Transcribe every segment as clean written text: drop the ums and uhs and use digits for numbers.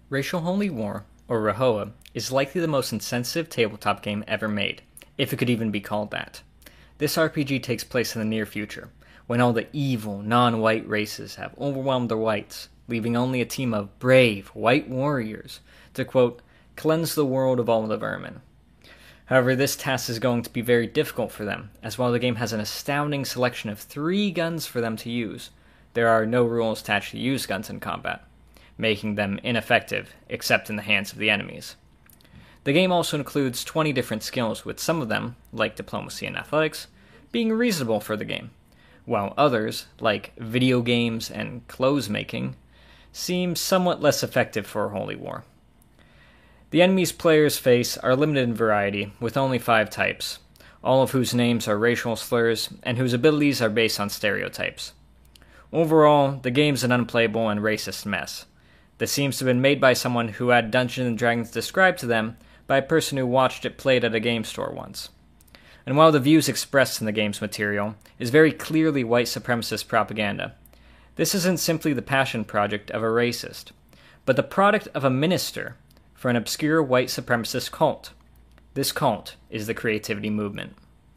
Racial Holy War, or Rhoa, is likely the most insensitive tabletop game ever made, if it could even be called that. This RPG takes place in the near future, when all the evil, non-white races have overwhelmed the whites, leaving only a team of brave, white warriors to, quote, cleanse the world of all the vermin. However, this task is going to be very difficult for them, as while the game has an astounding selection of 3 guns for them to use, there are no rules to actually use guns in combat, making them ineffective except in the hands of the enemies. The game also includes 20 different skills, with some of them, like diplomacy and athletics, being reasonable for the game, while others, like video games and clothes making, seem somewhat less effective for Holy War. The enemies players face are limited in variety, with only 5 types, all of whose names are racial slurs, and whose abilities are based on stereotypes. Overall, the game's an unplayable and racist mess. This seems to have been made by someone who had Dungeons & Dragons described to them by a person who watched it played at a game store once. And while the views expressed in the game's material is very clearly white supremacist propaganda, this isn't simply the passion project of a racist, but the product of a minister for an obscure white supremacist cult. This cult is the Creativity Movement.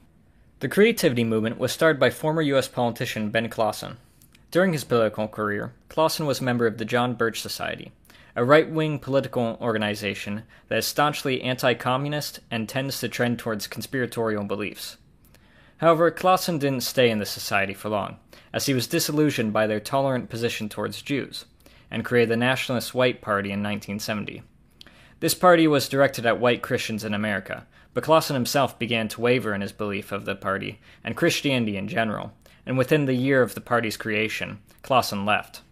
The Creativity Movement was started by former U.S. politician Ben Clausen. During his political career, Clausen was a member of the John Birch Society, a right-wing political organization that is staunchly anti-communist and tends to trend towards conspiratorial beliefs. However, Clausen didn't stay in the society for long, as he was disillusioned by their tolerant position towards Jews, and created the Nationalist White Party in 1970. This party was directed at white Christians in America, but Clausen himself began to waver in his belief of the party and Christianity in general, and within the year of the party's creation, Clausen left.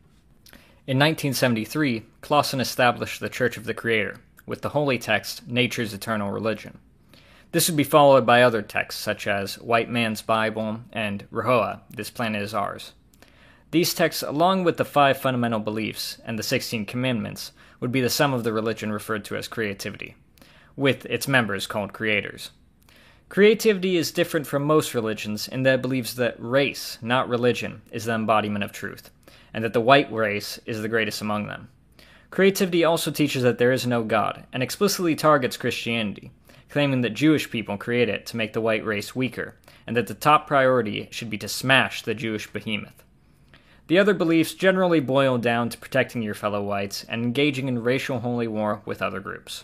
In 1973, Clausen established the Church of the Creator, with the holy text, Nature's Eternal Religion. This would be followed by other texts such as White Man's Bible and Rhoa, This Planet is Ours. These texts, along with the 5 fundamental beliefs and the 16 commandments, would be the sum of the religion referred to as creativity, with its members called creators. Creativity is different from most religions in that it believes that race, not religion, is the embodiment of truth, and that the white race is the greatest among them. Creativity also teaches that there is no God, and explicitly targets Christianity, claiming that Jewish people created it to make the white race weaker, and that the top priority should be to smash the Jewish behemoth. The other beliefs generally boil down to protecting your fellow whites and engaging in racial holy war with other groups.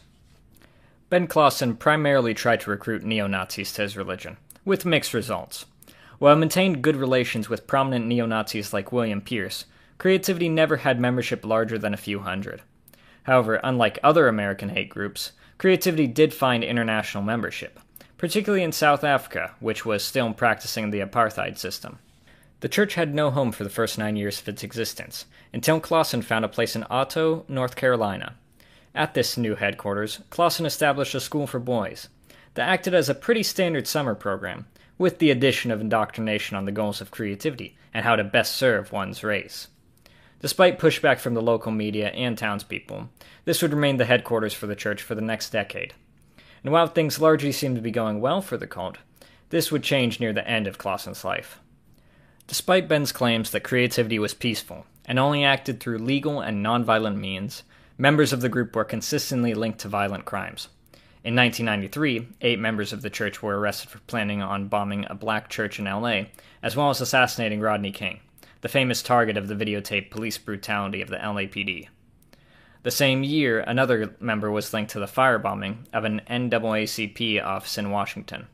Ben Clausen primarily tried to recruit neo-Nazis to his religion, with mixed results. While he maintained good relations with prominent neo-Nazis like William Pierce, Creativity never had membership larger than a few hundred. However, unlike other American hate groups, Creativity did find international membership, particularly in South Africa, which was still practicing the apartheid system. The church had no home for the first 9 years of its existence, until Clausen found a place in Otto, North Carolina. At this new headquarters, Clausen established a school for boys that acted as a pretty standard summer program, with the addition of indoctrination on the goals of creativity and how to best serve one's race. Despite pushback from the local media and townspeople, this would remain the headquarters for the church for the next decade. And while things largely seemed to be going well for the cult, this would change near the end of Clausen's life. Despite Ben's claims that Creativity was peaceful and only acted through legal and nonviolent means, members of the group were consistently linked to violent crimes. In 1993, 8 members of the church were arrested for planning on bombing a black church in LA, as well as assassinating Rodney King, the famous target of the videotaped police brutality of the LAPD. The same year, another member was linked to the firebombing of an NAACP office in Washington.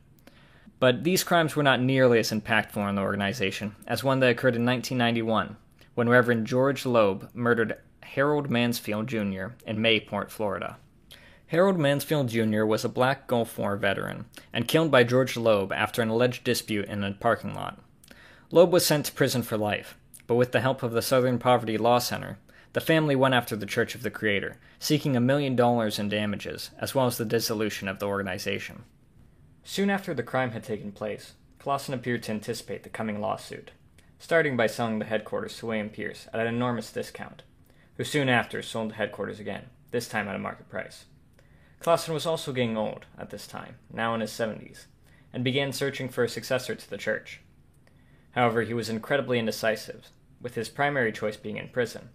But these crimes were not nearly as impactful in the organization as one that occurred in 1991, when Reverend George Loeb murdered Harold Mansfield Jr. in Mayport, Florida. Harold Mansfield Jr. was a black Gulf War veteran and killed by George Loeb after an alleged dispute in a parking lot. Loeb was sent to prison for life, but with the help of the Southern Poverty Law Center, the family went after the Church of the Creator, seeking $1 million in damages, as well as the dissolution of the organization. Soon after the crime had taken place, Clausen appeared to anticipate the coming lawsuit, starting by selling the headquarters to William Pierce at an enormous discount, who soon after sold the headquarters again, this time at a market price. Clausen was also getting old at this time, now in his 70s, and began searching for a successor to the church. However, he was incredibly indecisive, with his primary choice being in prison,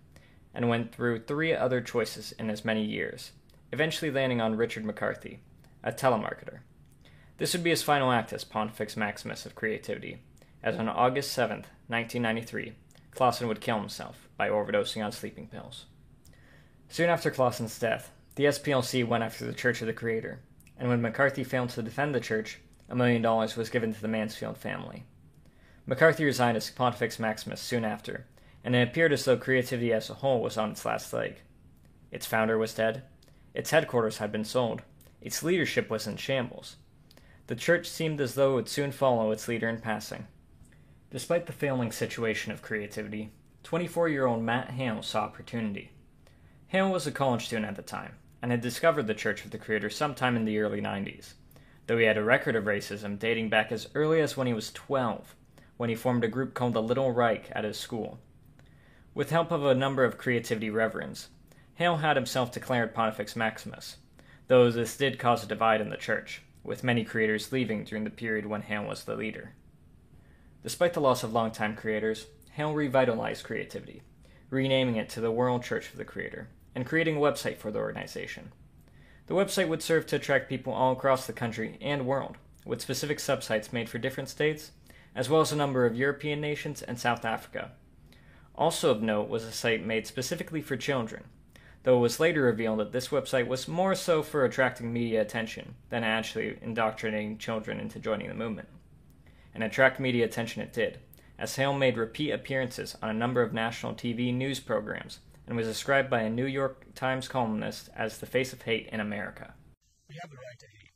and went through 3 other choices in as many years, eventually landing on Richard McCarthy, a telemarketer. This would be his final act as Pontifex Maximus of Creativity, as on August 7th, 1993, Clausen would kill himself by overdosing on sleeping pills. Soon after Clausen's death, the SPLC went after the Church of the Creator, and when McCarthy failed to defend the church, $1 million was given to the Mansfield family. McCarthy resigned as Pontifex Maximus soon after, and it appeared as though Creativity as a whole was on its last leg. Its founder was dead, its headquarters had been sold, its leadership was in shambles. The church seemed as though it would soon follow its leader in passing. Despite the failing situation of Creativity, 24-year-old Matt Hale saw opportunity. Hale was a college student at the time, and had discovered the Church of the Creator sometime in the early 90s, though he had a record of racism dating back as early as when he was 12, when he formed a group called the Little Reich at his school. With help of a number of Creativity reverends, Hale had himself declared Pontifex Maximus, though this did cause a divide in the church, with many creators leaving during the period when Hale was the leader. Despite the loss of longtime creators, Hale revitalized Creativity, renaming it to the World Church of the Creator, and creating a website for the organization. The website would serve to attract people all across the country and world, with specific subsites made for different states, as well as a number of European nations and South Africa. Also of note was a site made specifically for children, though it was later revealed that this website was more so for attracting media attention than actually indoctrinating children into joining the movement. And attract media attention it did, as Hale made repeat appearances on a number of national TV news programs, and was described by a New York Times columnist as the face of hate in America. We have the right to hate.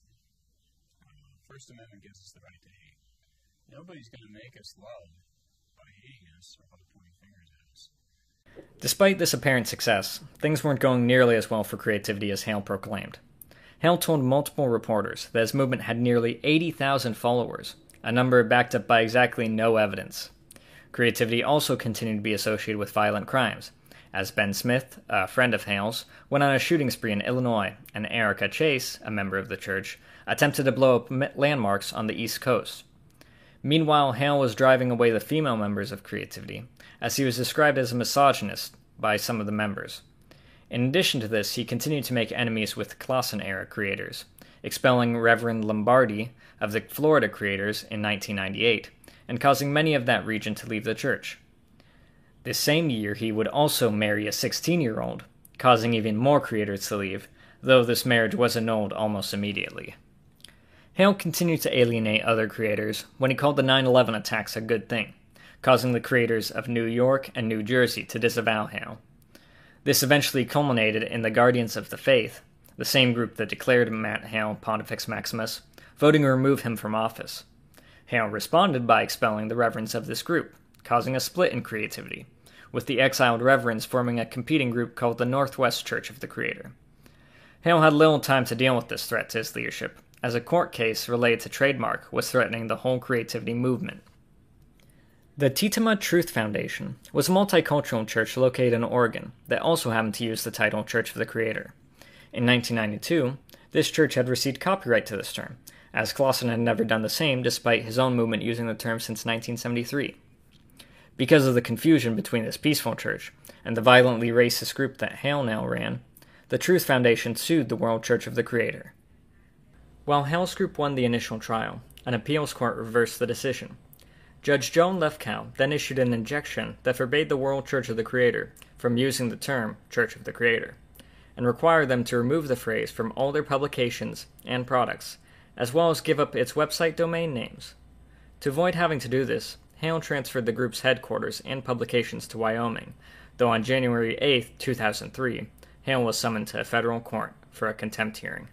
First Amendment gives us the right to hate. Nobody's going to make us love by hating us or by pointing fingers at us. Despite this apparent success, things weren't going nearly as well for Creativity as Hale proclaimed. Hale told multiple reporters that his movement had nearly 80,000 followers, a number backed up by exactly no evidence. Creativity also continued to be associated with violent crimes, as Ben Smith, a friend of Hale's, went on a shooting spree in Illinois, and Erica Chase, a member of the church, attempted to blow up landmarks on the East Coast. Meanwhile, Hale was driving away the female members of Creativity, as he was described as a misogynist by some of the members. In addition to this, he continued to make enemies with Clausen-era creators, expelling Reverend Lombardi of the Florida Creators in 1998, and causing many of that region to leave the church. This same year, he would also marry a 16-year-old, causing even more creators to leave, though this marriage was annulled almost immediately. Hale continued to alienate other creators when he called the 9/11 attacks a good thing, causing the creators of New York and New Jersey to disavow Hale. This eventually culminated in the Guardians of the Faith, the same group that declared Matt Hale Pontifex Maximus, voting to remove him from office. Hale responded by expelling the reverends of this group, causing a split in Creativity, with the exiled reverends forming a competing group called the Northwest Church of the Creator. Hale had little time to deal with this threat to his leadership, as a court case related to trademark was threatening the whole Creativity movement. The Tetema Truth Foundation was a multicultural church located in Oregon that also happened to use the title Church of the Creator. In 1992, this church had received copyright to this term, as Clausen had never done the same despite his own movement using the term since 1973. Because of the confusion between this peaceful church and the violently racist group that Hale now ran, the Truth Foundation sued the World Church of the Creator. While Hale's group won the initial trial, an appeals court reversed the decision. Judge Joan Lefkow then issued an injunction that forbade the World Church of the Creator from using the term Church of the Creator, and required them to remove the phrase from all their publications and products, as well as give up its website domain names. To avoid having to do this, Hale transferred the group's headquarters and publications to Wyoming, though on January 8, 2003, Hale was summoned to a federal court for a contempt hearing.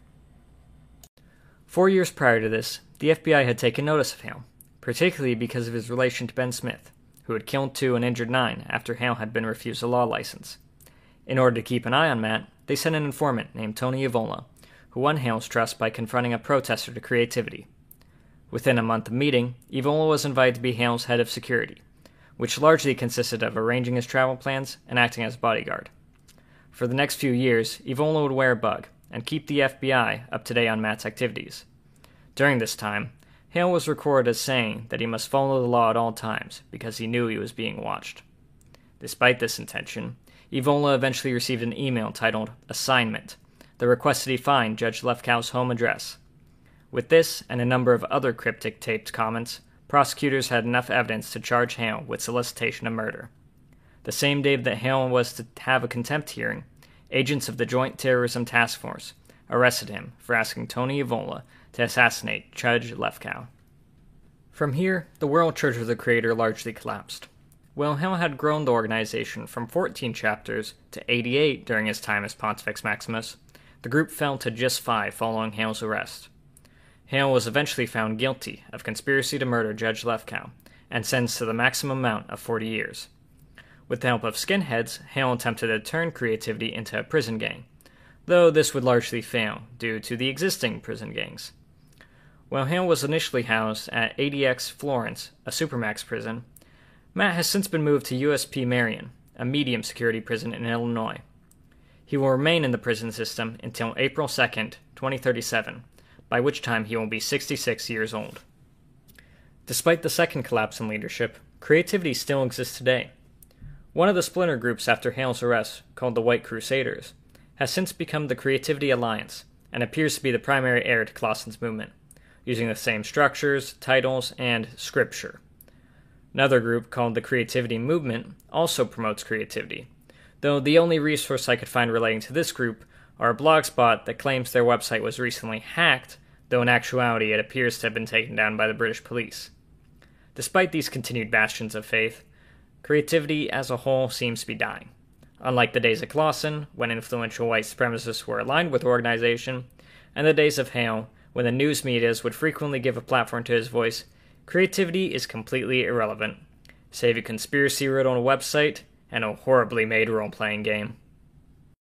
4 years prior to this, the FBI had taken notice of Hale, particularly because of his relation to Ben Smith, who had killed 2 and injured 9 after Hale had been refused a law license. In order to keep an eye on Matt, they sent an informant named Tony Evola, who won Hale's trust by confronting a protester to Creativity. Within a month of meeting, Evola was invited to be Hale's head of security, which largely consisted of arranging his travel plans and acting as bodyguard. For the next few years, Evola would wear a bug and keep the FBI up to date on Matt's activities. During this time, Hale was recorded as saying that he must follow the law at all times because he knew he was being watched. Despite this intention, Evola eventually received an email titled Assignment that requested he find Judge Lefkow's home address. With this and a number of other cryptic taped comments, prosecutors had enough evidence to charge Hale with solicitation of murder. The same day that Hale was to have a contempt hearing, agents of the Joint Terrorism Task Force arrested him for asking Tony Evola to assassinate Judge Lefkow. From here, the World Church of the Creator largely collapsed. While Hale had grown the organization from 14 chapters to 88 during his time as Pontifex Maximus, the group fell to just 5 following Hale's arrest. Hale was eventually found guilty of conspiracy to murder Judge Lefkow and sentenced to the maximum amount of 40 years. With the help of skinheads, Hale attempted to turn Creativity into a prison gang, though this would largely fail due to the existing prison gangs. While Hale was initially housed at ADX Florence, a supermax prison, Matt has since been moved to USP Marion, a medium security prison in Illinois. He will remain in the prison system until April 2nd, 2037, by which time he will be 66 years old. Despite the second collapse in leadership, Creativity still exists today. One of the splinter groups after Hale's arrest, called the White Crusaders, has since become the Creativity Alliance and appears to be the primary heir to Clausen's movement, using the same structures, titles, and scripture. Another group, called the Creativity Movement, also promotes creativity, though the only resource I could find relating to this group are a blogspot that claims their website was recently hacked, though in actuality it appears to have been taken down by the British police. Despite these continued bastions of faith, creativity as a whole seems to be dying. Unlike the days of Clausen, when influential white supremacists were aligned with the organization, and the days of Hale, when the news medias would frequently give a platform to his voice, creativity is completely irrelevant, save a conspiracy-riddled website and a horribly made role-playing game.